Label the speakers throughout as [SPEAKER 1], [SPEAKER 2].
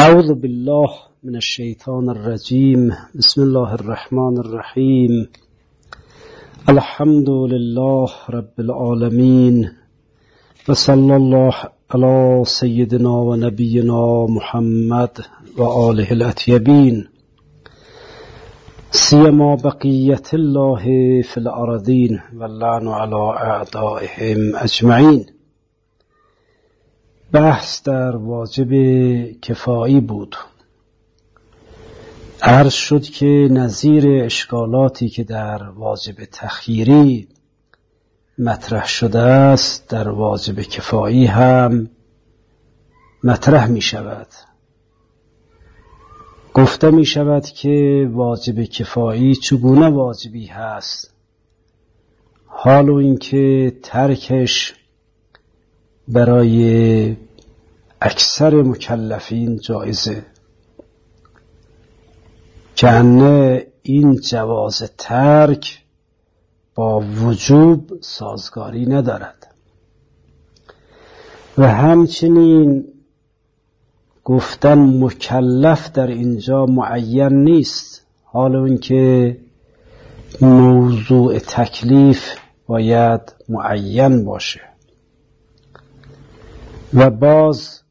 [SPEAKER 1] اعوذ بالله من الشیطان الرجیم. بسم الله الرحمن الرحیم. الحمد لله رب العالمین و صلی الله علی سیدنا و نبینا محمد و آله الاطیبین سیما بقیت الله فی الارضین و اللعن علی اعدائهم اجمعین. بحث در واجب کفایی بود. عرض شد که نظیر اشکالاتی که در واجب تخییری مطرح شده است در واجب کفایی هم مطرح می شود. گفته می شود که واجب کفایی چگونه واجبی هست، حال و اینکه ترکش برای اکثر مکلفین جایزه، که انه این جواز ترک با وجوب سازگاری ندارد و همچنین گفتن مکلف در اینجا معین نیست، حال اون که موضوع تکلیف باید معین باشه. و باز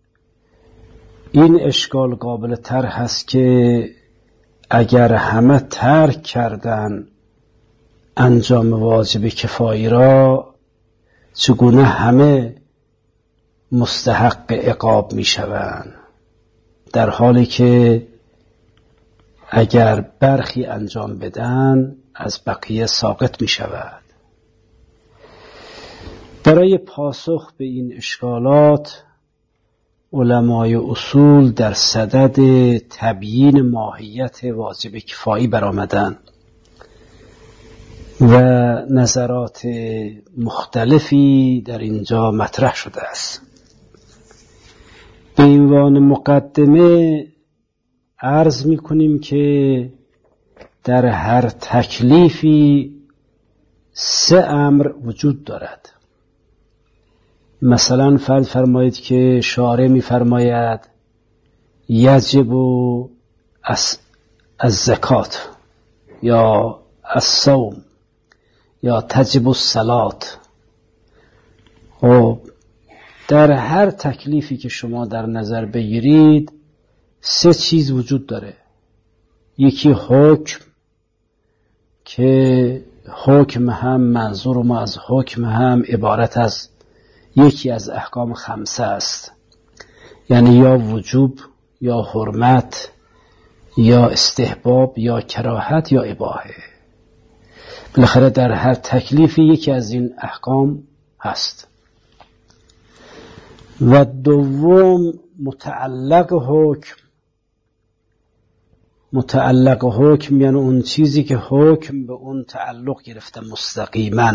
[SPEAKER 1] این اشکال قابل طرح هست که اگر همه ترک کردن انجام واجب کفایی را، چگونه همه مستحق عقاب می شوند، در حالی که اگر برخی انجام بدن از بقیه ساقط می شود. برای پاسخ به این اشکالات علمای اصول در صدد تبیین ماهیت واجب کفایی برآمدند و نظرات مختلفی در اینجا مطرح شده است. به عنوان مقدمه عرض می کنیم که در هر تکلیفی 3 امر وجود دارد. مثلا فرض فرمایید که شارع می فرماید یجب الزکات یا الصوم یا تجب الصلات. خب در هر تکلیفی که شما در نظر بگیرید 3 چیز وجود داره. یکی حکم، که حکم هم منظور ما از حکم هم عبارت از یکی از احکام 5 است، یعنی یا وجوب یا حرمت یا استحباب یا کراهت یا اباحه. بالاخره در هر تکلیفی یکی از این احکام هست. و دوم متعلق حکم. متعلق حکم یعنی اون چیزی که حکم به اون تعلق گرفته مستقیما.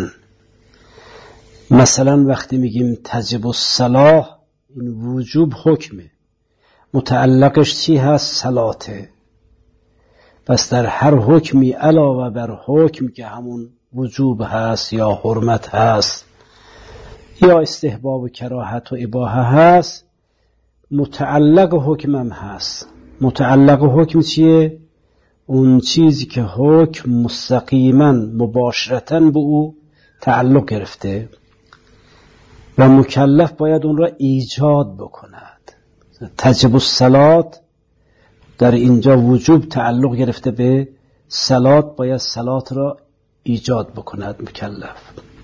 [SPEAKER 1] مثلا وقتی میگیم تجب الصلاة، این وجوب حکمه، متعلقش چی هست؟ صلاته. پس در هر حکمی علاوه بر حکم که همون وجوب هست یا حرمت هست یا استحباب و کراهت و اباحه هست، متعلق حکم هم هست. متعلق حکم چیه؟ اون چیزی که حکم مستقیما مباشرتا به او تعلق گرفته و مکلف باید اون را ایجاد بکند. تجب الصلات در اینجا وجوب تعلق گرفته به صلات، باید صلات را ایجاد بکند مکلف.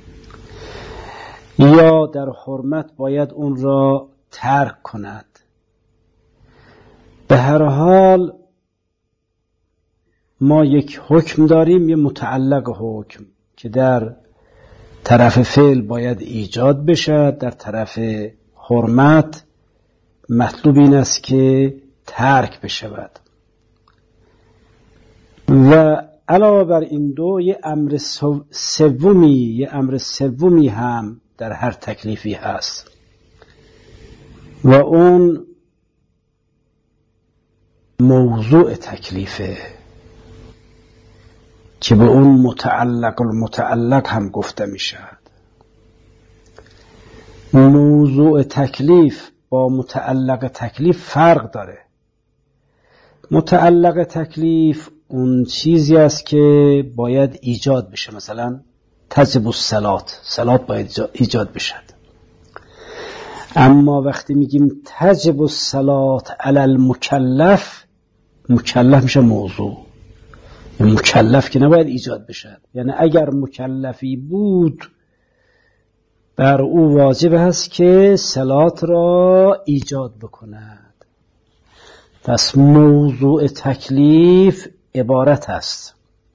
[SPEAKER 1] یا در حرمت باید اون را ترک کند. به هر حال ما یک حکم داریم، یه متعلق حکم که در طرف فعل باید ایجاد بشه، در طرف حرمت مطلوب این است که ترک بشود. و علاوه بر این دو یه امر سومی هم در هر تکلیفی هست و اون موضوع تکلیفه که به اون متعلق المتعلق هم گفته می شود. موضوع تکلیف با متعلق تکلیف فرق داره. متعلق تکلیف اون چیزی است که باید ایجاد بشه، مثلا تجب الصلات باید ایجاد بشد. اما وقتی میگیم تجب الصلات علی المکلف، مکلف میشه موضوع، مکلف که نباید ایجاد بشد. یعنی اگر مکلفی بود بر او واجب است که صلات را ایجاد بکند. پس موضوع تکلیف عبارت است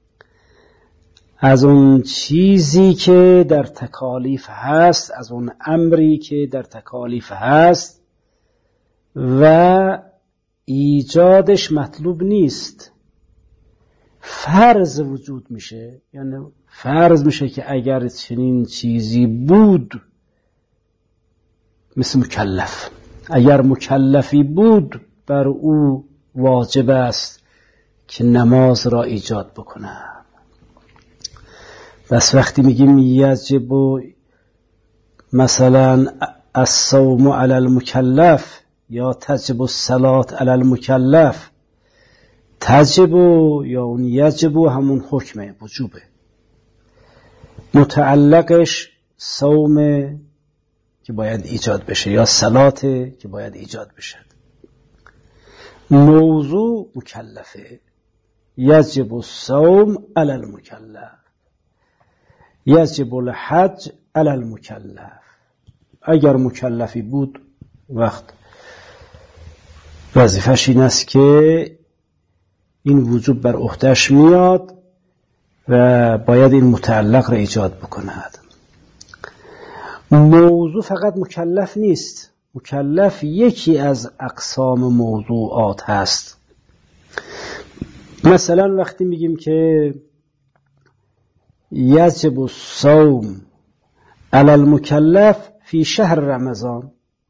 [SPEAKER 1] از اون چیزی که در تکالیف هست، از اون امری که در تکالیف هست و ایجادش مطلوب نیست، فرض وجود میشه. یعنی فرض میشه که اگر چنین چیزی بود، مثل مکلف، اگر مکلفی بود بر او واجب است که نماز را ایجاد بکنه. بس وقتی میگیم یجب مثلا الصوم علی المکلف یا تجب الصلاة علی المکلف، تجب یا اون یجب همون حکمه، وجوبه، متعلقش صومه که باید ایجاد بشه یا صلاته که باید ایجاد بشه. موضوع مکلفه، یجب الصوم علی المکلف، یجب الحج علی المکلف. اگر مکلفی بود وقت وظیفه‌ش این است که این وجوب بر عهده‌اش میاد و باید این متعلق را ایجاد بکند. موضوع فقط مکلف نیست، مکلف یکی از اقسام موضوعات هست. مثلا وقتی میگیم که یجب الصوم علی المکلف فی شهر رمضان،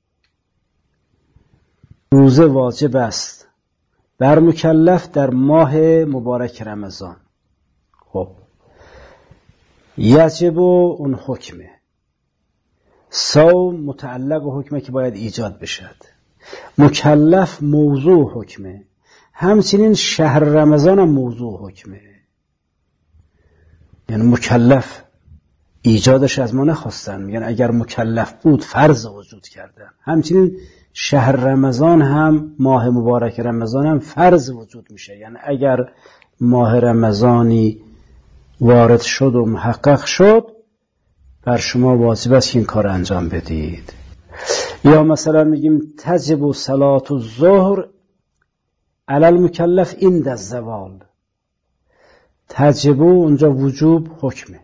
[SPEAKER 1] روزه واجب است بر مکلف در ماه مبارک رمضان. خب یجب اون حکمه، صوم متعلق و حکمه که باید ایجاد بشد، مکلف موضوع حکمه، همچنین شهر رمضان هم موضوع حکمه. یعنی مکلف ایجادش از ما نخواستن، میگن اگر مکلف بود فرض وجود کردن. همچنین شهر رمضان هم، ماه مبارک رمضان هم فرض وجود میشه. یعنی اگر ماه رمضانی وارد شد و محقق شد، بر شما واجب است که این کار انجام بدید. یا مثلا میگیم تجب صلاة الظهر علی المکلف عند الزوال، تجب اونجا وجوب حکمه،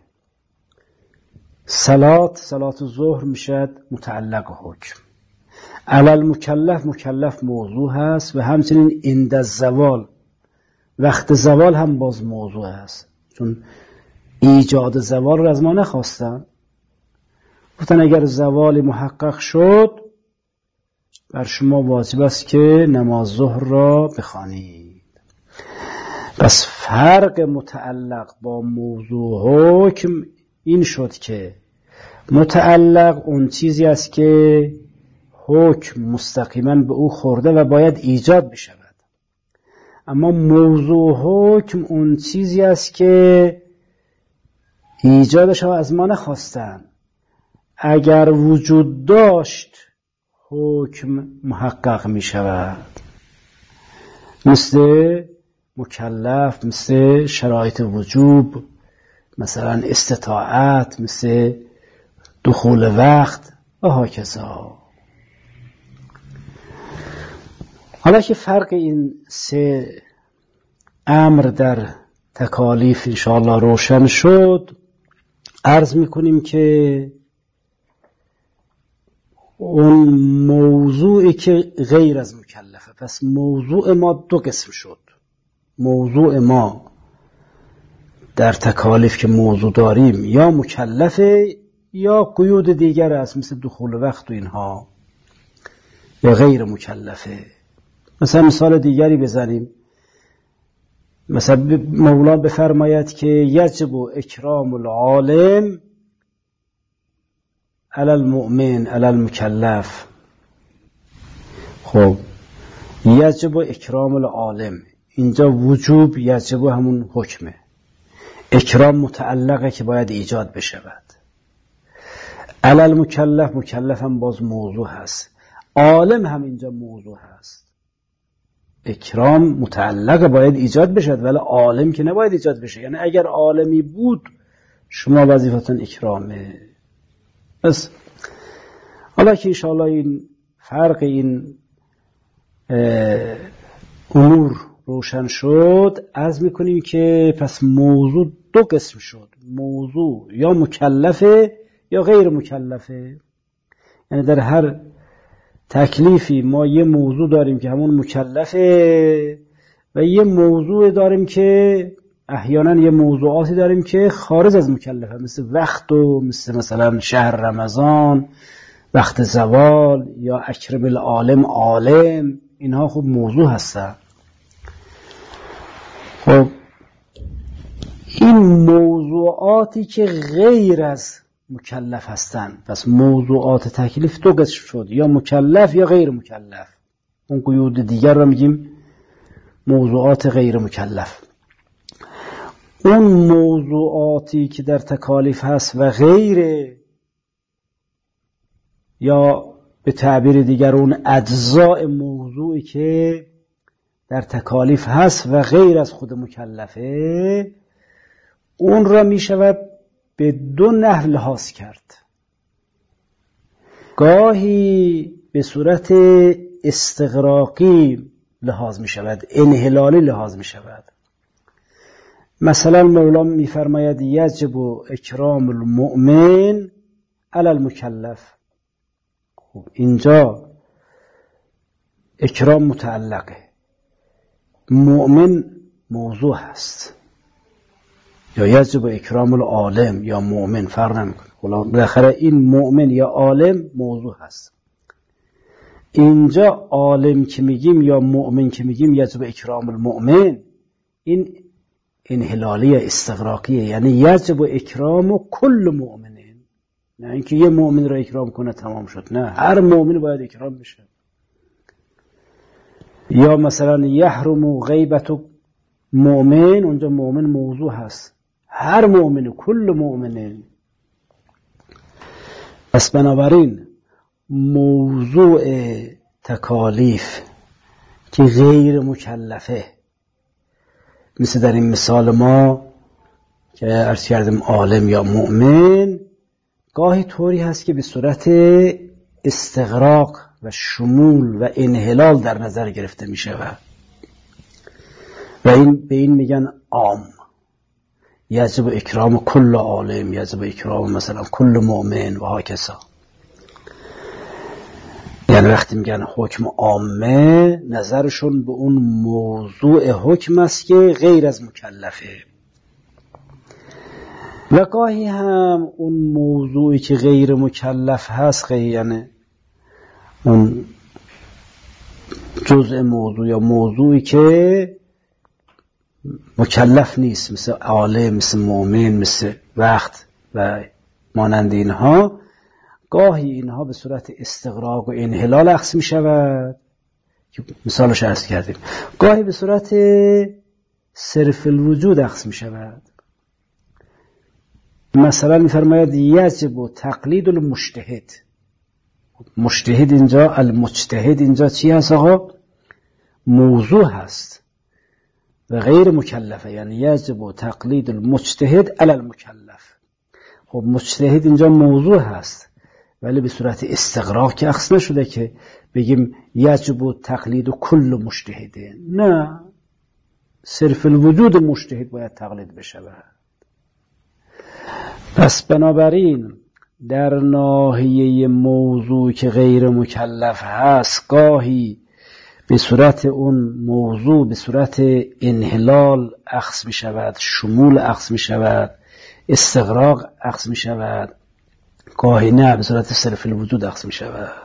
[SPEAKER 1] صلاة الظهر میشد متعلق حکم، علی المکلف مکلف موضوع هست و همچنین عند الزوال، وقت زوال هم باز موضوع هست، چون ایجاد زوال رو از ما نخواستن. گفتن اگر زوال محقق شد بر شما واجب است که نماز ظهر را بخوانید. پس فرق متعلق با موضوع حکم این شد که متعلق اون چیزی است که حکم مستقیما به او خورده و باید ایجاد بشود، اما موضوع حکم اون چیزی است که ایجادش از ما نخواستن، اگر وجود داشت حکم محقق می شود، مثل مکلف، مثل شرایط وجوب، مثلا استطاعت، مثل دخول وقت و هاکذا. حالا که فرق این سه امر در تکالیف انشاءالله روشن شد، عرض میکنیم که اون موضوعی که غیر از مکلفه، پس موضوع ما دو قسم شد. موضوع ما در تکالیف که موضوع داریم یا مکلفه یا قیود دیگر است، مثل دخول وقت و اینها، یا غیر مکلفه. مثلا مثال دیگری بزنیم، مثلا مولا بفرماید که یجب اکرام العالم علی المؤمن علی المکلف، خب یجب اکرام العالم، اینجا وجوب یجب همون حکمه، اکرام متعلقه که باید ایجاد بشود. علل مکلف، مکلف هم باز موضوع هست، عالم هم اینجا موضوع هست. اکرام متعلق باید ایجاد بشد ولی عالم که نباید ایجاد بشه. یعنی اگر عالمی بود شما وظیفتون اکرامه. بس حالا که انشاءالله این فرق این امور روشن شد، عرض میکنیم که پس موضوع دو قسم شد. موضوع یا مکلفه یا غیر مکلفه. یعنی در هر تکلیفی ما یه موضوع داریم که همون مکلفه و یه موضوع داریم که احیانا یه موضوعاتی داریم که خارج از مکلفه، مثل وقت و مثلا شهر رمضان، وقت زوال یا اکرم العالم عالم، اینها خوب موضوع هستن. خب این موضوعاتی که غیر از مکلف هستن، پس موضوعات تکلیف دو قسم شد، یا مکلف یا غیر مکلف. اون قیود دیگر رو میگیم موضوعات غیر مکلف. اون موضوعاتی که در تکالیف هست و غیر، یا به تعبیر دیگر اون اجزاء موضوعی که در تکالیف هست و غیر از خود مکلفه، اون را می شود به دو نحو لحاظ کرد. گاهی به صورت استغراقی لحاظ می شود، انحلالی لحاظ می شود. مثلا مولا می فرماید یجب اکرام المؤمن علی المکلف. خب اینجا اکرام متعلقه، مؤمن موضوع هست، یا یجب اکرام العالم یا مؤمن، فرق نمیکنه. بالاخره این مؤمن یا عالم موضوع هست. اینجا عالم که میگیم یا مؤمن که میگیم یجب اکرام المؤمن، این انحلالی استغراقیه، یعنی یجب اکرام کل مؤمنین، نه اینکه یه مؤمن را اکرام کنه تمام شد، نه، هر مؤمن باید اکرام بشه. یا مثلا یحرم غیبت مؤمن، اونجا مؤمن موضوع هست، هر مؤمن، کل مؤمنین. پس بنابراین موضوع تکالیف که غیر مکلفه، مثل در این مثال ما که عرض کردیم عالم یا مؤمن، گاهی طوری هست که به صورت استغراق و شمول و انحلال در نظر گرفته می شود و به این میگن عام. یجب اکرام کل عالم، یجب اکرام مثلا کل مؤمن و هاکسا. یعنی وقتی میگن حکم عامه، نظرشون به اون موضوع حکم است که غیر از مکلفه. و گاهی هم اون موضوعی که غیر مکلف هست، یعنی اون جزء موضوع یا موضوعی که مکلف نیست، مثل عالم، مثل مؤمن، مثل وقت و مانند اینها، گاهی اینها به صورت استغراق و انحلال اخذ می شود که مثالش عرض کردیم، گاهی به صورت صرف الوجود اخذ می شود. مثلا می فرماید یجب تقلید المجتهد. مجتهد اینجا، المجتهد اینجا چی هست آقا؟ موضوع هست و غیر مکلفه، یعنی یجب تقلید المجتهد علی المکلف. خب مجتهد اینجا موضوع هست ولی به صورت استغراق که اخذ نشده که بگیم یجب تقلید کل مجتهده، نه، صرف الوجود مجتهد باید تقلید بشود. پس بنابراین در ناحیه موضوع که غیر مکلف هست، گاهی به صورت اون موضوع به صورت انحلال اخذ می شود، شمول اخذ می شود، استغراق اخذ می شود، گاهی نه، به صورت صرف الوجود اخذ می شود.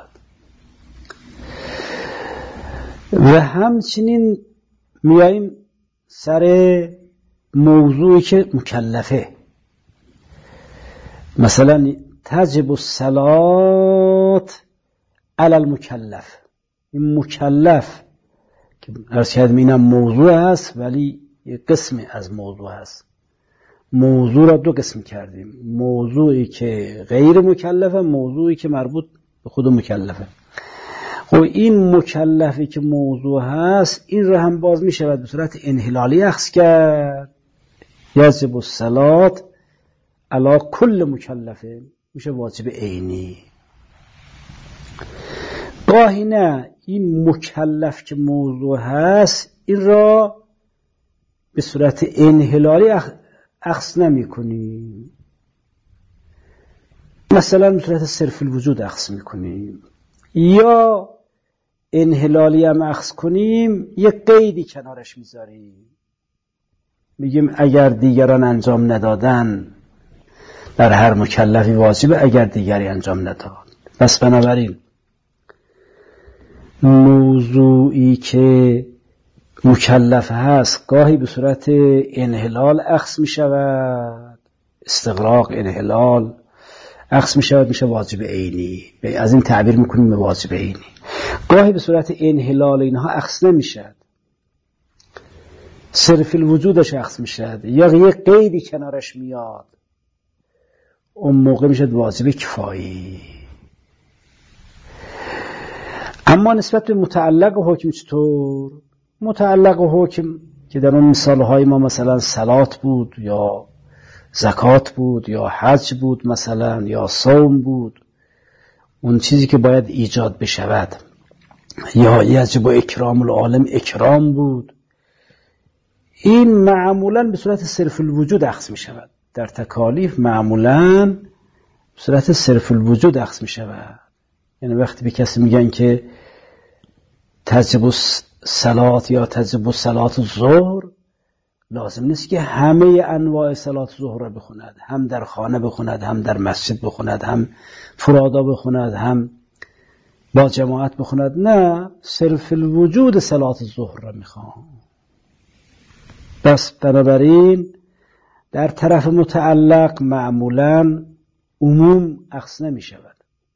[SPEAKER 1] و همچنین میاییم سر موضوعی که مکلفه. مثلا تجب الصلاة علی المکلف، این مکلف که عرض کردم اینم موضوع هست ولی یک قسمی از موضوع هست. موضوع را دو قسم کردیم، موضوعی که غیر مکلفه، موضوعی که مربوط به خود مکلفه. خب این مکلفی که موضوع هست این را هم باز می شود به صورت انحلالی اخذ کرد. یجب الصلاة علی کل مکلفه، میشه واجب عینی. گاهی نه، این مکلف که موضوع هست این را به صورت انحلالی اخذ نمی کنیم، مثلا به صورت صرف الوجود اخذ می کنیم، یا انحلالی هم اخذ کنیم یک قیدی کنارش میذاریم، میگیم اگر دیگران انجام ندادن در هر مکلفی واجبه اگر دیگری انجام نداد. پس بنابراین موضوعی که مکلف هست گاهی به صورت انحلال اخذ می شود، استغراق انحلال اخذ می شود، میشه واجب عینی. از این تعبیر میکنیم به واجب عینی. گاهی به صورت انحلال اینها اخذ نمی شود، صرف الوجودش اخذ می شود یا یک قیدی کنارش میاد، اون موقع میشه واجب کفایی. اما نسبت به متعلق حکم چطور؟ متعلق حکم که در اون مثالهای ما مثلا صلات بود یا زکات بود یا حج بود مثلا یا صوم بود، اون چیزی که باید ایجاد بشود، یا یجب اکرام العالم اکرام بود، این معمولا به صورت صرف الوجود اخذ می شود. در تکالیف معمولا به صورت صرف الوجود اخذ می شود. یعنی وقتی به کسی میگن که تجب صلات یا تجب صلات الظهر، لازم نیست که همه انواع صلات ظهر را بخوند، هم در خانه بخوند، هم در مسجد بخوند، هم فرادا بخوند، هم با جماعت بخوند. نه، صرف الوجود صلات ظهر را میخوام. بس بنابراین در طرف متعلق معمولا عموم اخذ نمی شود،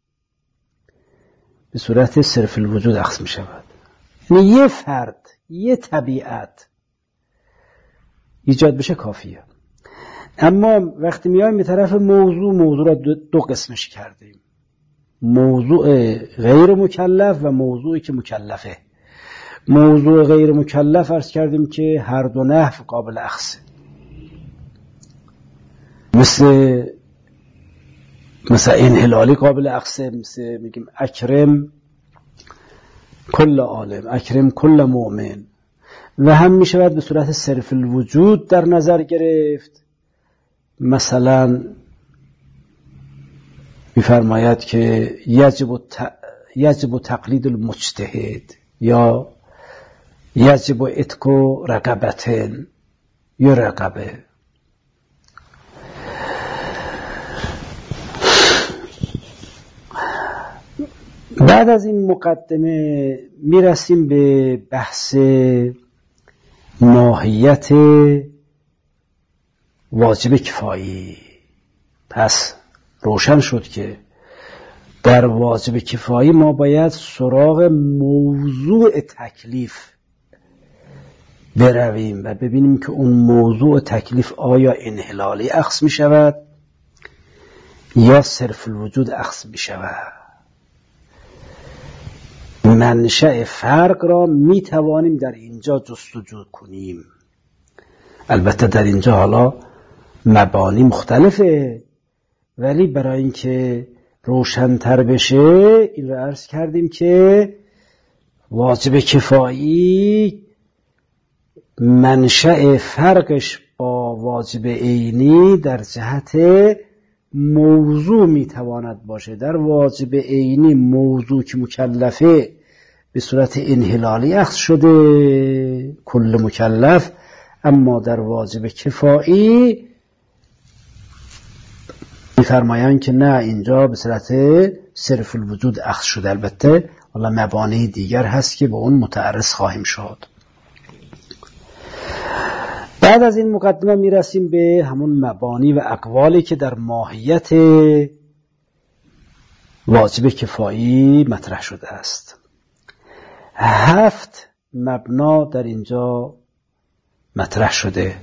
[SPEAKER 1] به صورت صرف الوجود اخذ می شود. یعنی یه فرد، یه طبیعت ایجاد بشه کافیه. اما وقتی میایم به طرف موضوع را دو قسمش کردیم، موضوع غیر مکلف و موضوعی که مکلفه. موضوع غیر مکلف عرض کردیم که هر دو نحو قابل اخذ، مثل انحلالی قابل اخذ، مثل میگیم اکرم کل عالم، اکرم کل مؤمن، و هم می شود به صورت صرف الوجود در نظر گرفت. مثلا می‌فرماید که یجب تقلید المجتهد یا یجب اتق رقبتن یا رقبه. بعد از این مقدمه میرسیم به بحث ماهیت واجب کفایی. پس روشن شد که در واجب کفایی ما باید سراغ موضوع تکلیف برویم و ببینیم که اون موضوع تکلیف آیا انحلالی اخذ می شود یا صرف الوجود اخذ می شود. منشأ فرق را می توانیم در اینجا جستجو کنیم. البته در اینجا حالا مبانی مختلفه، ولی برای اینکه روشن‌تر بشه این رو عرض کردیم که واجب کفایی منشأ فرقش با واجب عینی در جهت موضوع میتواند باشه. در واجب عینی موضوع که مکلفه به صورت انحلالی اخذ شده کل مکلف، اما در واجب کفایی میفرمایند که نه، اینجا به صورت صرف الوجود اخذ شده. البته حالا مبانی دیگر هست که به اون متعرض خواهیم شد. بعد از این مقدمه میرسیم به همون مبانی و اقوالی که در ماهیت واجب کفایی مطرح شده است. 7 مبنا در اینجا مطرح شده.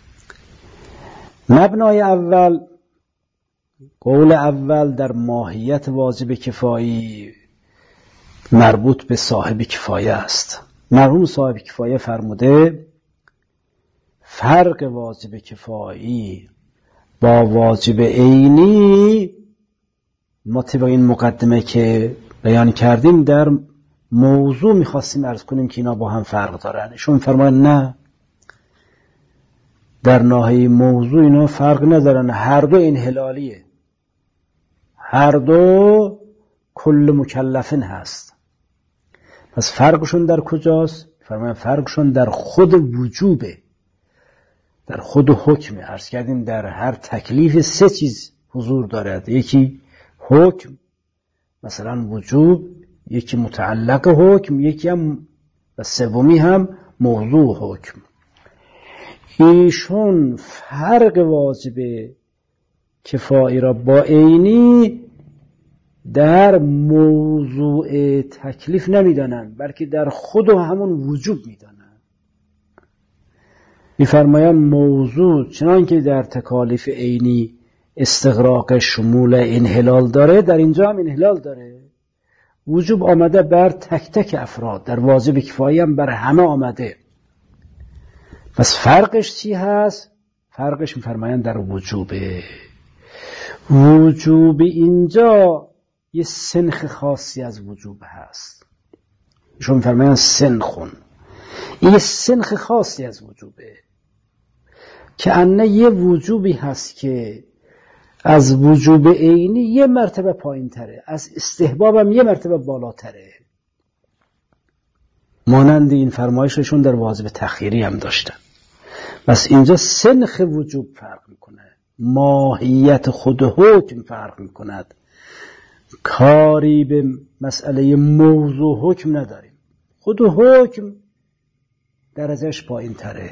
[SPEAKER 1] مبنای اول، قول اول در ماهیت واجب کفایی مربوط به صاحب کفایه است. مرحوم صاحب کفایه فرموده فرق واجب کفایی با واجب عینی ما طبق این مقدمه که بیان کردیم در موضوع میخواستیم عرض کنیم که اینا با هم فرق دارن. ایشون فرمایند نه، در ناحیه موضوع اینا فرق ندارن، هر دو انحلالیه، هر دو کل مکلفین هست. پس فرقشون در کجاست؟ فرمایند فرقشون در خود وجوبه، در خود حکمه. عرض کردیم در هر تکلیف 3 چیز حضور دارد، یکی حکم مثلا وجوب، یکی متعلق حکم، یکی هم و سومی هم موضوع حکم. ایشون فرق واجب کفایی را با عینی در موضوع تکلیف نمیدانند، بلکه در خود و همون وجوب میدانند. می‌فرمایند موضوع چنان که در تکالیف عینی استغراق شمول انحلال داره، در اینجا هم انحلال داره. وجوب آمده بر تک تک افراد، در واجب کفایی هم بر همه آمده. پس فرقش چی هست؟ فرقش می‌فرمایند در وجوبه. وجوب اینجا یه سنخ خاصی از وجوب هست. ایشون می‌فرمایند سنخون، این یه سنخ خاصی از وجوبه که انه یه وجوبی هست که از وجوب عینی یه مرتبه پایین تره، از استحباب هم یه مرتبه بالاتره. مانند این فرمایششون در واجب تخییری هم داشتن. بس اینجا سنخ وجوب فرق میکنه، ماهیت خود حکم فرق میکند، کاری به مسئله موضوع حکم نداریم. خود حکم درجهش پایین تره.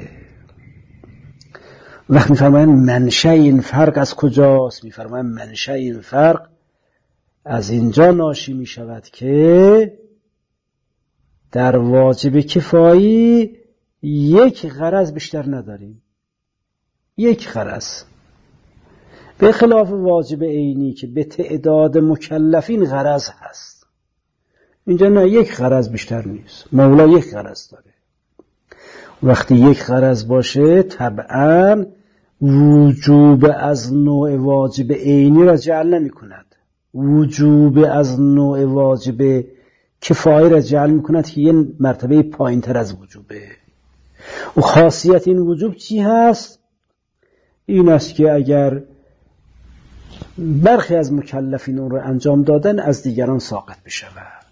[SPEAKER 1] وقت میفرمایند منشأ این فرق از کجاست؟ میفرمایند منشأ این فرق از اینجا ناشی میشود که در واجب کفایی یک غرض بیشتر نداریم، یک غرض، به خلاف واجب عینی که به تعداد مکلفین غرض هست. اینجا نه، یک غرض بیشتر نیست، مولا یک غرض داره. وقتی یک غرض باشه طبعا وجوب از نوع واجب عینی را جعل نمی کند، وجوب از نوع واجب کفایی را جعل می کند که یه مرتبه پایین تر از وجوبه. و خاصیت این وجوب چی هست؟ این است که اگر برخی از مکلفین اون را انجام دادن از دیگران ساقط بشود.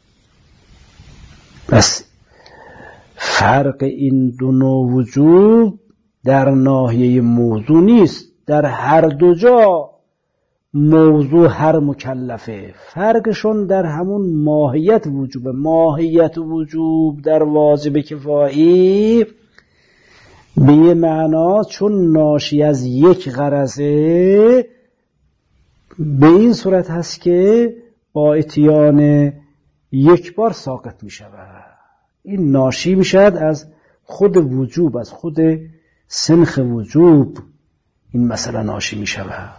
[SPEAKER 1] بس فرق این دو نوع وجوب در ناحیه موضوع نیست، در هر دو جا موضوع هر مکلفه. فرقشون در همون ماهیت وجوب. ماهیت وجوب در واجب کفایی به یه معنا چون ناشی از یک غرضه به این صورت هست که با اتیان یک بار ساقط می شود. این ناشی می شود از خود وجوب، از خود سنخ وجوب این مسئله ناشی می شود.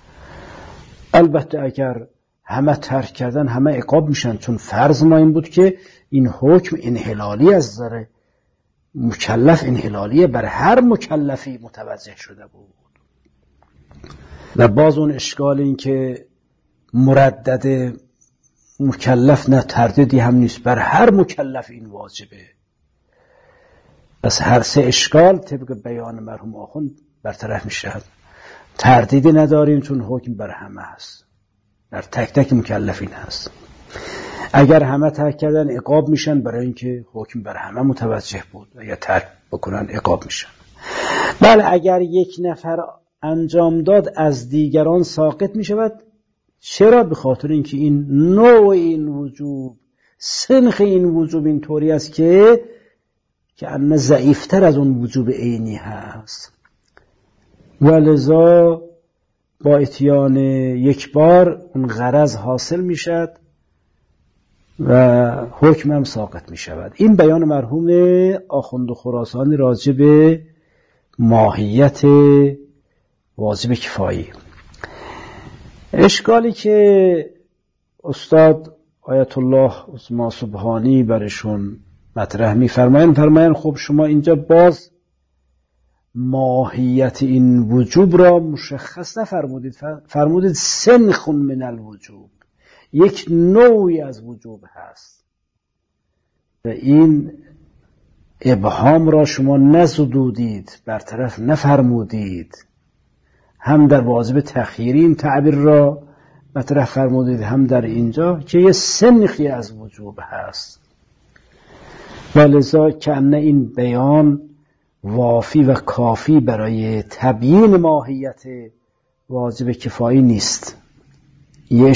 [SPEAKER 1] البته اگر همه ترک کردن همه عقاب میشن، چون فرض ما این بود که این حکم انحلالی از نظر مکلف انحلالیه، بر هر مکلفی متوجه شده بود. و باز اون اشکال این که مردد مکلف نه تردیدی هم نیست، بر هر مکلف این واجبه. پس هر 3 اشکال طبق بیان مرحوم آخوند برطرف میشه. تردیدی نداریم چون حکم بر همه هست، در تک تک مکلفین هست. اگر همه ترک کردن عقاب میشن برای اینکه حکم بر همه متوجه بود، اگر ترک بکنن عقاب میشن. بله اگر یک نفر انجام داد از دیگران ساقط میشود. چرا؟ به خاطر اینکه این نوع این وجوب، سنخ این وجوب این طوری است که انه ضعیفتر از اون وجوب عینی هست. ولذا با اتیان یک بار اون غرض حاصل میشد و حکم هم ساقط می شود. این بیان مرحوم آخوند خراسانی راجع به ماهیت واجب کفایی. اشکالی که استاد آیت الله عظما سبحانی برشون مطرح می‌فرمایند خب شما اینجا باز ماهیت این وجوب را مشخص نفرمودید، فرمودید سنخ من الوجوب، یک نوعی از وجوب هست و این ابهام را شما نزدودید، برطرف نفرمودید. هم در واجب تخییری این تعبیر را مطرح فرمودید، هم در اینجا که یه سنخی از وجوب هست و لذا کأن این بیان وافی و کافی برای تبیین ماهیت واجب کفایی نیست. یه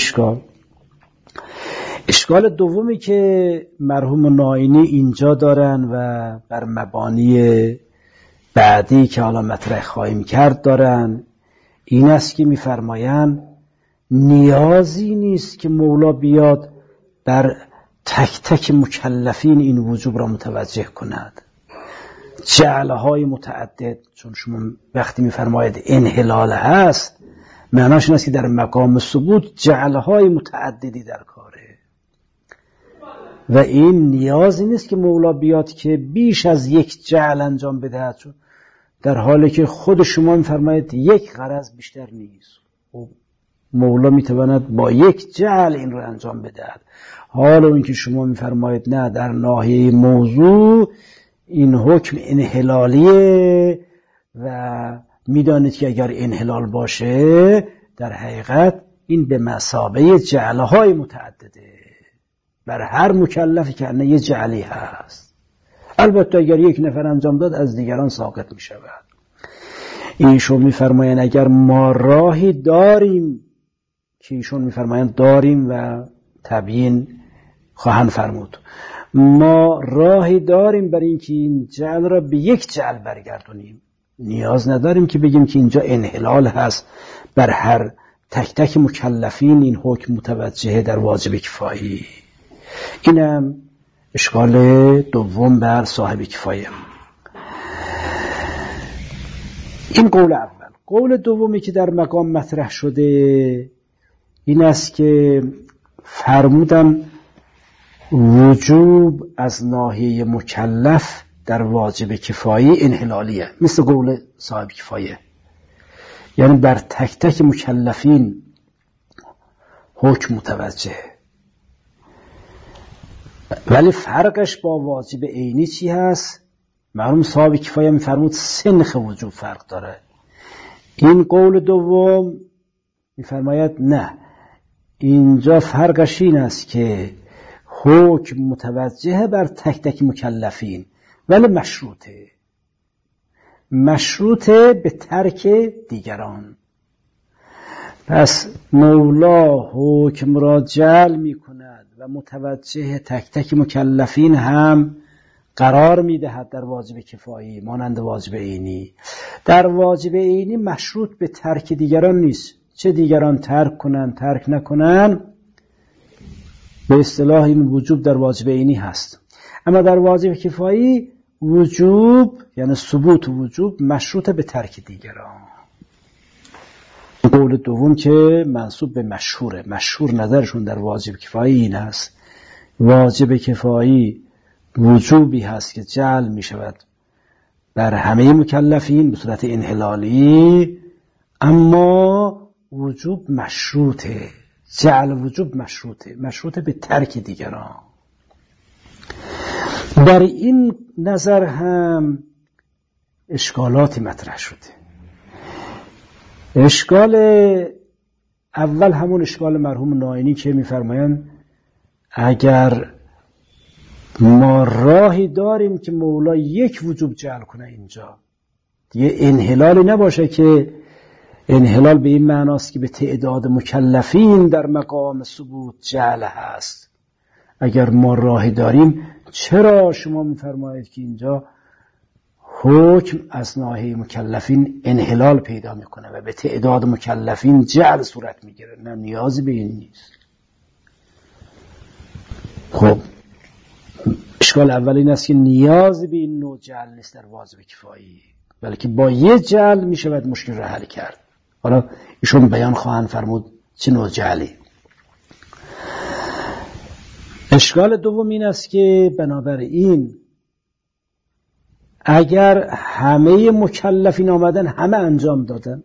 [SPEAKER 1] اشکال دومی که مرحوم ناینی اینجا دارن و بر مبانی بعدی که حالا مطرح خواهیم کرد دارن، این است که می‌فرمایند نیازی نیست که مولا بیاد در تک تک مکلفین این وجوب را متوجه کند. جعلهای متعدد، چون شما وقتی می‌فرمایید انحلال هست، معناش این است که در مقام ثبوت جعلهای متعددی در کاره و این نیازی نیست که مولا بیاد که بیش از یک جعل انجام بدهد، در حالی که خود شما می‌فرمایید یک غرض بیشتر نیست. مولا میتواند با یک جعل این را انجام بدهد، حالا اینکه شما میفرمایید نه در ناحیه موضوع این حکم انحلالیه و میدانید که اگر انحلال باشه در حقیقت این به مثابه جعلهای متعدده، بر هر مکلفی که یه جعلی هست. البته اگر یک نفر انجام داد از دیگران ساقط میشود. ایشون میفرمایند اگر ما راهی داریم، که ایشون میفرمایند داریم و تبیین خواهند فرمود، ما راهی داریم برای اینکه این جعل را به یک جعل برگردونیم، نیاز نداریم که بگیم که اینجا انحلال هست بر هر تک تک مکلفین این حکم متوجهه در واجب کفایی. اینم اشکال دوم بر صاحب کفایه. این قول اول. قول دومی که در مقام مطرح شده این است که فرمودن وجوب از ناحیه مکلف در واجب کفایی انحلالیه، مثل قول صاحب کفایه، یعنی بر تک تک مکلفین حکم متوجه. ولی فرقش با واجب عینی چی هست؟ معلوم صاحب کفایه میفرمود سنخ وجوب فرق داره. این قول دوم میفرماید نه، اینجا فرقش این است که حکم متوجه بر تک تک مکلفین ولی مشروطه به ترک دیگران. پس مولا حکم را جعل می کند و متوجه تک تک مکلفین هم قرار می دهد در واجب کفایی مانند واجب عینی. در واجب عینی مشروط به ترک دیگران نیست، چه دیگران ترک کنن ترک نکنن به اصطلاح این وجوب در واجب عینی هست. اما در واجب کفایی وجوب یعنی ثبوت وجوب مشروط به ترک دیگران. قول دوم که منسوب به مشهور نظرشون در واجب کفایی این است، واجب کفایی وجوبی هست که جعل می شود بر همه مکلفین به صورت انحلالی، اما وجوب مشروطه، جعل وجوب مشروطه به ترک دیگران. در این نظر هم اشکالاتی مطرح شده. اشکال اول همون اشکال مرحوم ناینی که می‌فرمایند اگر ما راهی داریم که مولا یک وجوب جعل کنه اینجا دیگه انحلالی نباشه، که انحلال به این معناست که به تعداد مکلفین در مقام ثبوت جعل هست. اگر ما راهی داریم چرا شما می‌فرمایید که اینجا حکم از ناحیه مکلفین انحلال پیدا میکنه و به تعداد مکلفین جعل صورت میگیره؟ نه، نیازی به این نیست. خب اشکال اول این است که نیازی به این نوع جعل نیست در واجب کفایی، بلکه با یه جعل می شود مشکل را حل کرد. حالا ایشون بیان خواهند فرمود چه نوع جعلی. اشکال دوم این است که بنابراین اگر همه مکلفین آمدن همه انجام دادن،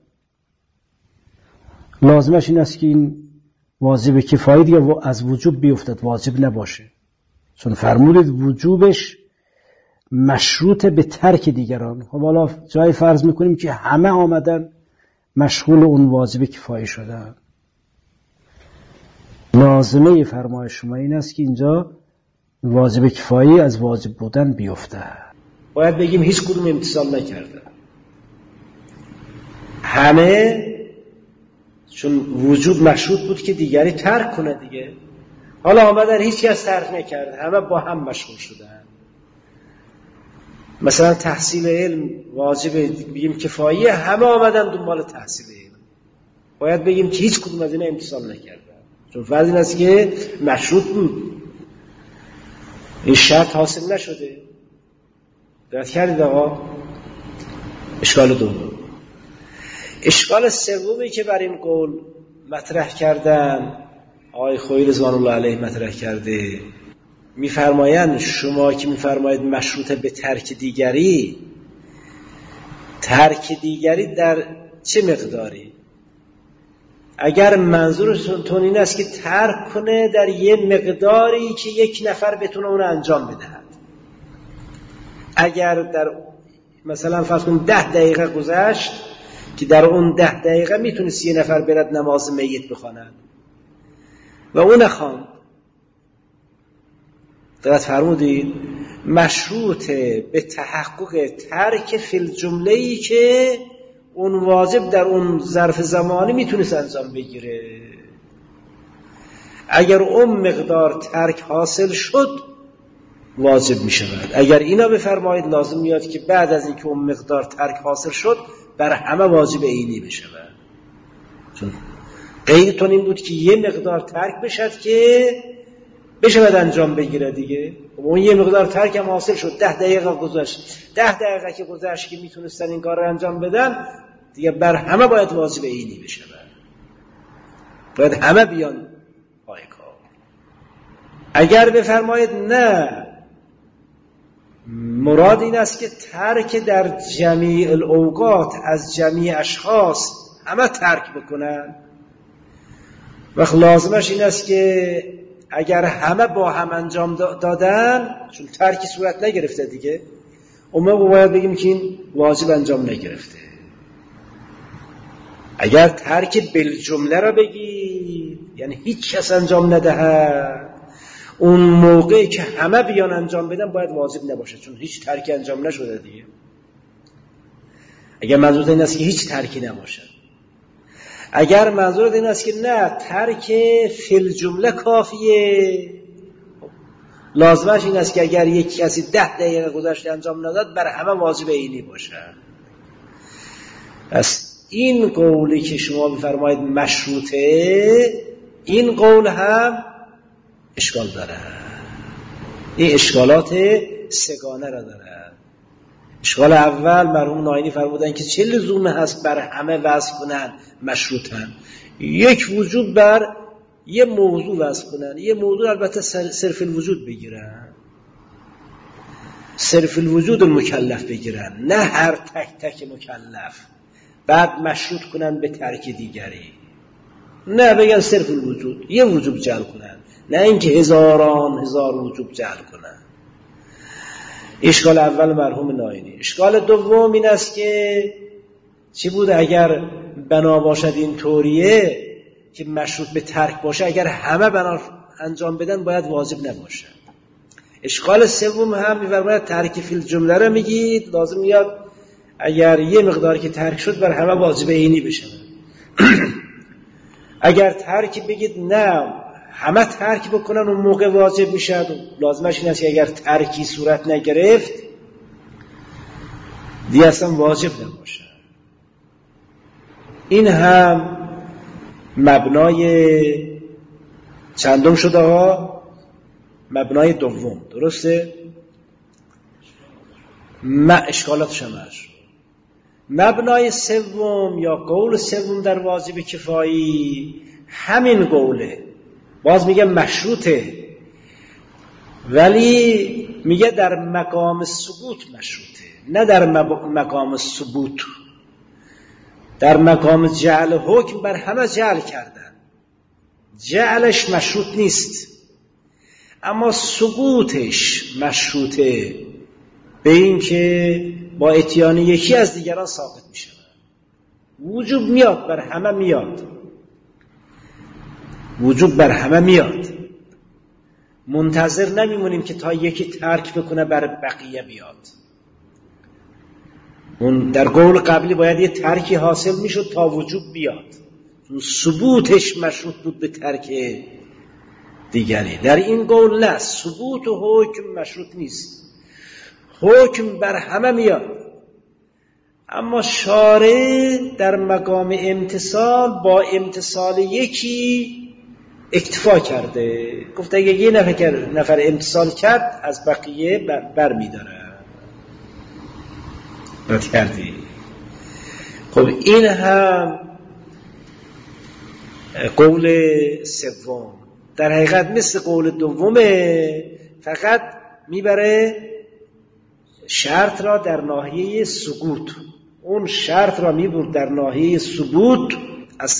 [SPEAKER 1] لازمش این است که این واجب کفایی دیگه از وجوب بیفتد، واجب نباشه، چون فرمودید وجوبش مشروط به ترک دیگران. خب حالا جای فرض میکنیم که همه آمدن مشغول اون واجب کفایی شدن، لازمه فرمایش شما این است که اینجا واجب کفایی از واجب بودن بیفته. باید بگیم هیچ کدوم امتثال نکرده، همه، چون وجوب مشروط بود که دیگری ترک کنه دیگه. حالا آمدن هیچ کس ترک نکرده، همه با هم مشغول شدن. مثلا تحصیل علم واجب بگیم کفاییه، همه آمدن دنبال تحصیل علم، باید بگیم که هیچ کدوم از اینا امتثال نکرده، چون فرض این است که مشروط بود، این شرط حاصل نشده. دقت کردید آقا؟ اشکال دوم. اشکال سومی که بر این قول مطرح کردن آقای خویی رضوان الله علیه مطرح کرده، میفرمایند شما که میفرمایید مشروط به ترک دیگری، ترک دیگری در چه مقداری؟ اگر منظورتون این است که ترک کنه در یه مقداری که یک نفر بتونه اون انجام بدهد، اگر در مثلا فرض کنیم 10 دقیقه گذشت که در اون 10 دقیقه میتونست یه نفر برد نماز میت بخواند و اون نخواند، دقت فرمودید؟ مشروط به تحقق ترک فی الجمله‌ای که اون واجب در اون ظرف زمانی میتونست انجام بگیره. اگر اون مقدار ترک حاصل شد واجب میشود. اگر اینا بفرمایید لازم میاد که بعد از اینکه اون مقدار ترک حاصل شد بر همه واجب عینی بشود، چون قیدتون این بود که یه مقدار ترک بشد که بشود انجام بگیره دیگه. اون یه مقدار ترک هم حاصل شد، 10 دقیقه گذشت، 10 دقیقه که گذشت که میتونستن این کار رو انجام بدن دیگه، بر همه باید واجب عینی بشود، باید همه بیان پای کار. اگر بفرمایید نه، مراد این است که ترک در جمیع الاوقات از جمیع اشخاص همه ترک بکنن، وقت لازمش این است که اگر همه با هم انجام دادن، چون ترکی صورت نگرفته دیگه، اون موقع باید بگیم که این واجب انجام نگرفته. اگر ترک بالجمله را بگید یعنی هیچ کس انجام ندهد، اون موقعی که همه بیان انجام بدن باید واجب نباشه، چون هیچ ترکی انجام نشده دیگه. اگر منظور این است که هیچ ترکی نباشه، اگر منظور این است که نه ترک فی الجمله کافیه، لازمش این است که اگر یک کسی 10 دقیقه گذشته انجام نداد بر همه واجب عینی باشه. پس این قولی که شما بفرمایید مشروطه، این قول هم اشکال داره، این اشکالات سگانه را داره. اشکال اول مرحوم ناینی فرمودن که چه لزومه هست بر همه وضع کنن مشروطن، یک وجوب بر یه موضوع وضع کنن، یه موضوع البته صرف الوجود بگیرن، صرف الوجود مکلف بگیرن، نه هر تک تک مکلف، بعد مشروط کنن به ترک دیگری، نه بگن صرف الوجود، یه وجوب جعل کنن، نه اینکه هزاران هزار وجوب جعل کنن. اشکال اول مرحوم ناینی. اشکال دوم این است که چی بود؟ اگر بنا باشد این طوریه که مشروط به ترک باشه، اگر همه بنا انجام بدن باید واجب نباشه. اشکال سوم هم می‌فرماید ترک فی الجمله رو میگید، لازم میاد اگر یه مقدار که ترک شد بر همه واجب عینی بشه. اگر ترک بگید نه همه ترک بکنن اون موقع واجب میشه، لازمش این است که اگر ترکی صورت نگرفت دیگه اصلا واجب نباشه. این هم مبنای چندم شده ها؟ مبنای دوم، درسته؟ اشکالاتش هم هست. مبنای سوم یا قول سوم در واجب کفایی همین قوله، باز میگه مشروطه، ولی میگه در مقام ثبوت مشروطه، نه در مقام ثبوت. در مقام جعل حکم بر همه جعل کردن، جعلش مشروط نیست، اما ثبوتش مشروطه، به این که با اتیان یکی از دیگران ثابت میشه. وجوب میاد بر همه، میاد وجوب بر همه میاد، منتظر نمیمونیم که تا یکی ترک بکنه بر بقیه بیاد. اون در قول قبلی باید یه ترکی حاصل میشد تا وجوب بیاد، ثبوتش مشروط بود به ترک دیگری. در این قول نه، ثبوت و حکم مشروط نیست، حکم بر همه میاد، اما شارع در مقام امتصال با امتصال یکی اکتفا کرده، گفته اگه یه نفر امتصال کرد از بقیه بر میداره. رد کردی؟ خب این هم قول سوم در حقیقت مثل قول دومه، فقط میبره شرط را در ناحیه ثبوت، اون شرط را میبرد در ناحیه ثبوت. از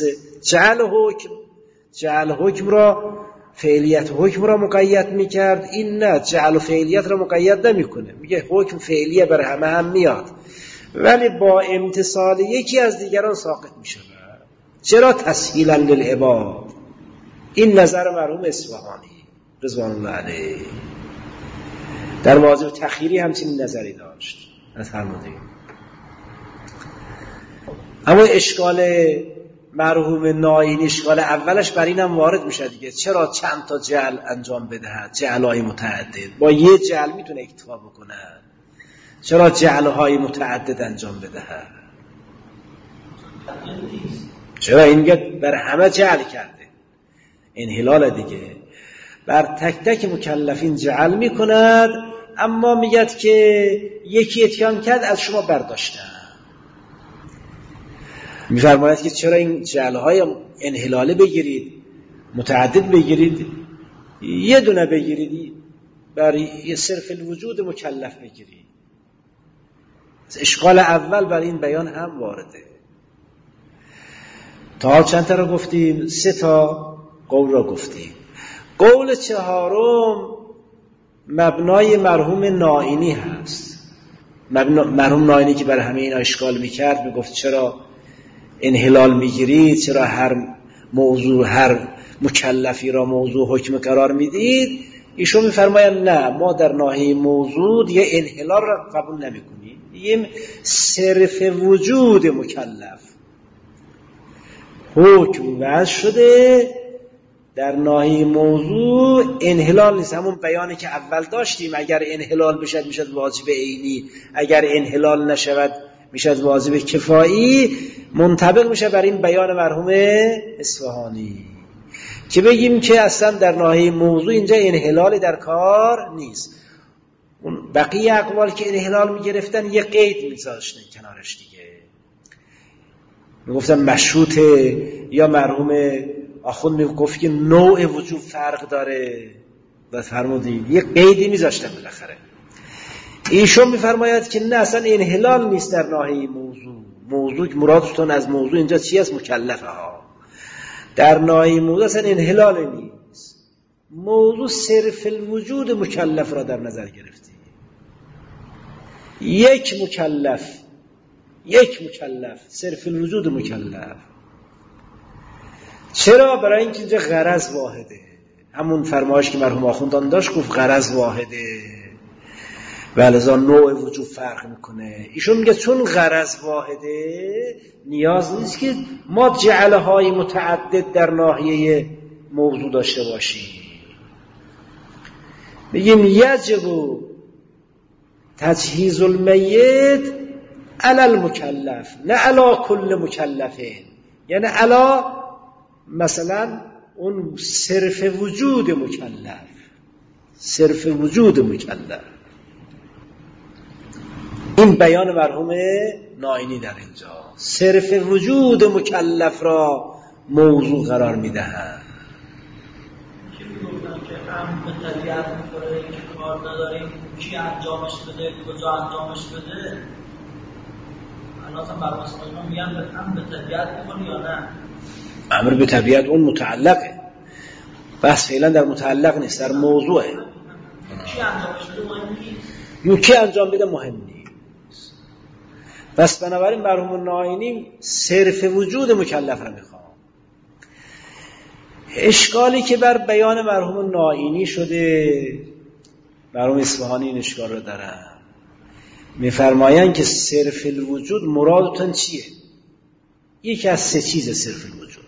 [SPEAKER 1] جعل حکم را، فعلیت حکم را مقید میکرد، این نه، جعل و فعلیت را مقید نمیکنه، میگه حکم فعلیه بر همه هم میاد، ولی با امتصال یکی از دیگران ساقط میشه. چرا؟ تسهیلا للعباد. این نظر مرحوم اصفهانی رضوان الله علیه در واجب تخییری همچین نظری داشت. اما اشکال مرحوم ناینی، اشکال اولش بر اینم وارد میشه دیگه، چرا چند تا جعل انجام بدهد، جعلهای متعدد، با یه جعل میتونه اکتفا بکنه، چرا جعلهای متعدد انجام بدهد؟ چرا این میگه بر همه جعل کرده، انحلال دیگه، بر تک تک مکلفین جعل میکند، اما میگد که یکی اتیان کرد از شما برداشتن. میفرماید که چرا این جعلهای انحلاله بگیرید، متعدد بگیرید، یه دونه بگیرید، برای صرف الوجود مکلف بگیرید. اشکال اول بر این بیان هم وارده. تا چند تا را گفتیم؟ 3 تا قول را گفتیم. قول چهارم مبنای مرحوم ناینی هست. مرحوم ناینی که بر همه اینا اشکال میکرد، میگفت چرا انحلال میگیرید، چرا هر مکلفی را موضوع حکم قرار میدید. ایشون میفرمایند نه، ما در ناحیه موضوع یه انحلال را قبول نمیکنیم، یه صرف وجود مکلف حکم وضع شده، در ناحیه موضوع انحلال نیست. همون بیانی که اول داشتیم، اگر انحلال بشد میشد واجب عینی، اگر انحلال نشود میشد واجب کفایی، منطبق میشه بر این بیان مرحوم اصفهانی که بگیم که اصلا در ناحیه موضوع اینجا انحلال در کار نیست. اون بقیه اقوال که انحلال میگرفتن یه قید میذاشتن کنارش دیگه، میگفتن مشروطه، یا مرحوم آخوند میگفت که نوع وجوب فرق داره، و فرمودید یه قیدی میذاشتن بالاخره. ایشون میفرماید که نه، اصلا انحلال نیست در ناحیه موضوع مرادتون از موضوع اینجا چی است؟ مکلفه ها. در ناحیه موضوع اصلا انحلال نیست، موضوع صرف الوجود مکلف را در نظر گرفتی. یک مکلف صرف الوجود مکلف. چرا؟ برای اینکه اینجا غرض واحده، همون فرمایش که مرحوم آخوندان داشت، گفت غرض واحده و لذا نوع وجود فرق میکنه. ایشون میگه چون غرض واحده نیاز نیست که ما جعلهای متعدد در ناحیه موضوع داشته باشیم. میگیم یجب تجهیز المیت علی المکلف، نه علی کل مکلفه، یعنی مثلا اون صرف وجود مکلف، صرف وجود مکلف. این بیان مرحوم ناینی در اینجا صرف وجود مکلف را موضوع قرار میدهند.
[SPEAKER 2] که میگفتن که هم به طبیعت میخوره که کار نداریم کی انجامش بده کجا انجامش بده. الان بر مسئله میگن هم به طبیعت میخوره یا نه؟
[SPEAKER 1] امر به طبیعت اون متعلقه، بس فعلا در متعلق نیست، در موضوعه.
[SPEAKER 2] کی انجامش بده مهم نیست،
[SPEAKER 1] یو کی انجام بده مهم نیست. بس بنابراین مرحوم ناینی صرف وجود مکلف را میخوام. اشکالی که بر بیان مرحوم ناینی شده، مرحوم اصفهانی این اشکال را دارن، میفرمایند که صرف الوجود مرادتون چیه؟ یکی از سه چیز صرف الوجود.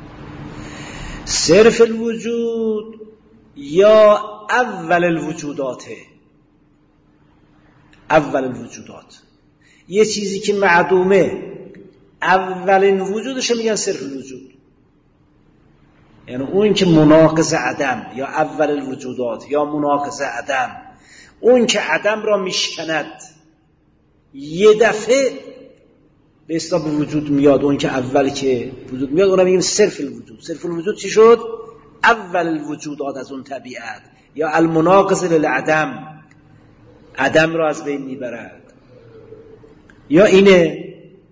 [SPEAKER 1] صرف الوجود یا اول الوجوداته، اول الوجودات، یه چیزی که معدومه اولین وجودش میگن صرف الوجود، یعنی اون که مناقض عدم یا اول الوجودات یا مناقض عدم، اون که عدم را میشکند یه دفعه به اصطلاح به وجود میاد، اون که اول که وجود میاد اون میگیم صرف الوجود. صرف الوجود چی شد؟ اول الوجودات از اون طبیعت، یا المناقض للعدم، عدم را از بین میبرد، یا اینه،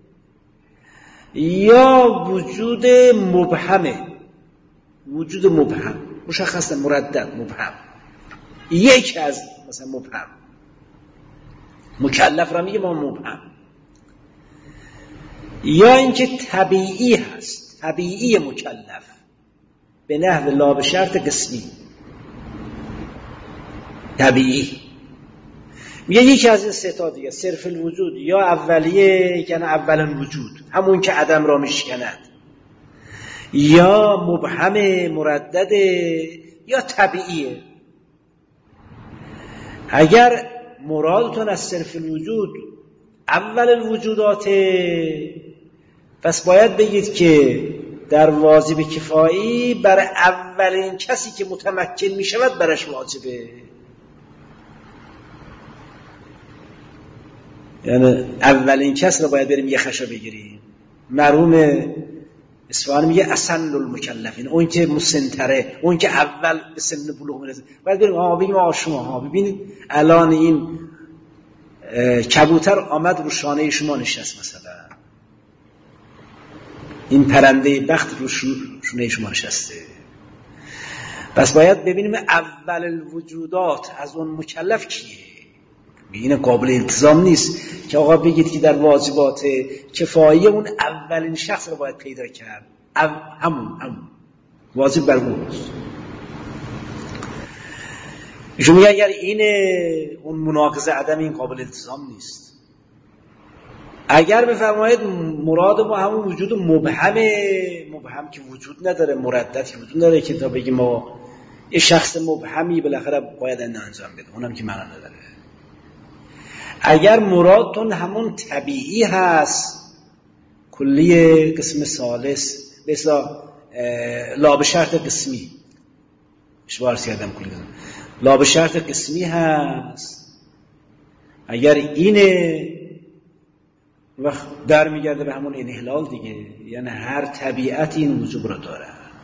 [SPEAKER 1] یا وجود مبهمه، وجود مبهم مشخصه، مردد، مبهم، یک از مثلا مبهم، مکلف را میگه ما مبهم، یا اینکه طبیعی هست، طبیعی مکلف به نحو لا به شرط قسمی، طبیعی. میگه یکی از این سه تا دیگه، صرف الوجود یا اولیه یعنی اول وجود، همون که عدم را میشکند، یا مبهم مردد، یا طبیعیه. اگر مرادتون از صرف الوجود اول الوجودات، پس باید بگید که در واجب کفایی بر اولین کسی که متمکن می شود برش واجبه، یعنی اولین کس رو باید بریم یه خشا بگیریم. مرحوم اصفهانی میگه اصل المکلفین، اون که مسنتره، اون که اول به سن بلوغ میرسه، باید بریم بگیم شما ببینید الان این کبوتر آمد رو شانه شما نشست، مثلا این پرنده بخت رو شانه شما نشسته، پس باید ببینیم اول الوجودات از اون مکلف کیه. این قابل التزام نیست که آقا بگید که در واجبات کفایی اون اولین شخص رو باید پیدا کرد، همون واجب بر اوست. ایشون میگه اگر اینه اون مناقض عدم، این قابل التزام نیست. اگر بفرمایید مراد ما همون وجود مبهم که وجود نداره، مردد که وجود نداره، که تا بگیم ما یه شخص مبهمی بالاخره باید انجام بده، اونم که معنا نداره. اگر مرادتون همون طبیعی هست، کلیه قسم ثالث بسا لا به شرط قسمی، اشوارس کردم کلی لا به شرط قسمی هست، اگر اینه وقت در میگرده به همون انحلال دیگه، یعنی هر طبیعت این وجوب را داره.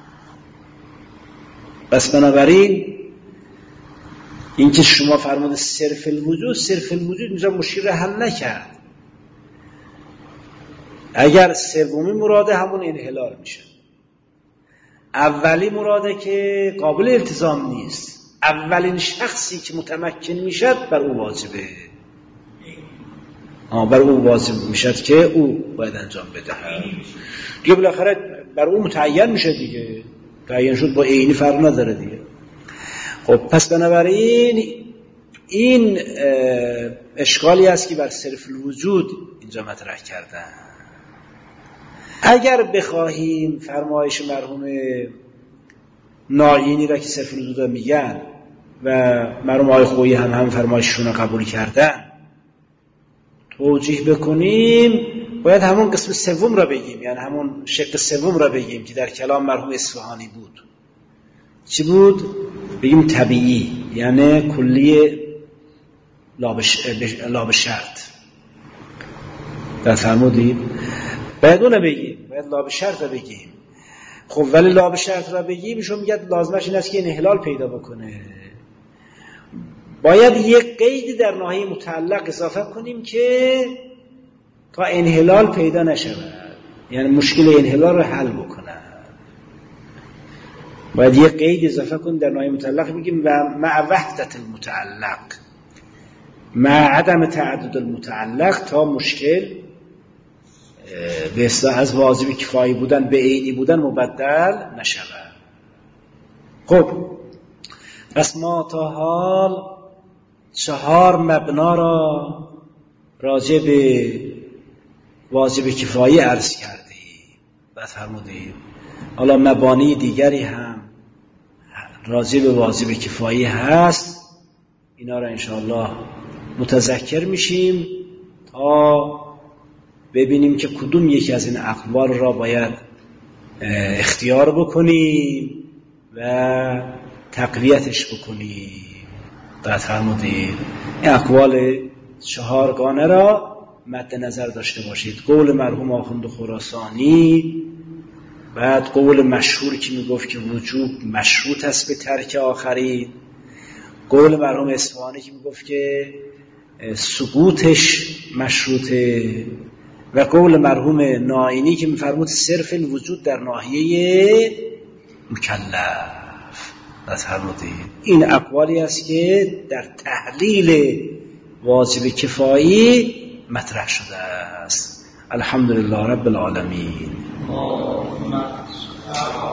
[SPEAKER 1] بس بنابراین این که شما فرمود صرف الوجود اینجا مشیر حل نکرد. اگر سومی مراده همون انحلال میشه، اولی مراده که قابل التزام نیست، اولین شخصی که متمکن میشد بر او واجبه، بر او واجب میشد که او باید انجام بده دیگه، بالاخره بر او متعین میشه دیگه، تعیین شد با عینی فرق نداره دیگه. خب پس بنابراین این اشکالی است که بر صرف الوجود اینجا مطرح کردن. اگر بخواهیم فرمایش مرحوم ناینی را که صرف الوجود را میگن و مرحوم آقای خویی هم فرمایششون را قبول کردن توجیه بکنیم، باید همون قسم سوم را بگیم، یعنی همون شق سوم را بگیم که در کلام مرحوم اصفهانی بود. چی بود؟ بگیم طبیعی، یعنی کلی لاب شرط در فرمودیم باید اون رو بگیم، باید لاب شرط رو بگیم. خب ولی لاب شرط رو بگیم ایشون میگه لازمش این است که انحلال پیدا بکنه. باید یک قید در ناحیه متعلق اضافه کنیم که تا انحلال پیدا نشود، یعنی مشکل انحلال رو حل بکنه. باید یک قید اضافه کنیم در ناحیه متعلق بگیم و مع وحدت المتعلق، مع عدم تعدد المتعلق، تا مشکل به اصطلاح از واجب کفایی بودن به عینی بودن مبدل نشود. خب پس ما تا حال 4 مبنا را راجع به واجب کفایی عرض کردیم و فرمودیم حالا مبانی دیگری هم راجع به واجب کفایی هست، اینا را انشاءالله متذکر میشیم تا ببینیم که کدوم یکی از این اقوال را باید اختیار بکنیم و تقویتش بکنیم. بعد فرمودیم این اقوال 4 گانه را مد نظر داشته باشید. قول مرحوم آخوند خراسانی، بعد قول مشهور که میگفت که وجوب مشروط است به ترک آخرین، قول مرحوم اصفهانی که میگفت که سقوطش مشروطه، و قول مرحوم نائینی که میفرمود صرف الوجود در ناحیه مکلف. این اقوالی است که در تحلیل واجب کفایی مطرح شده است. الحمدلله رب العالمین.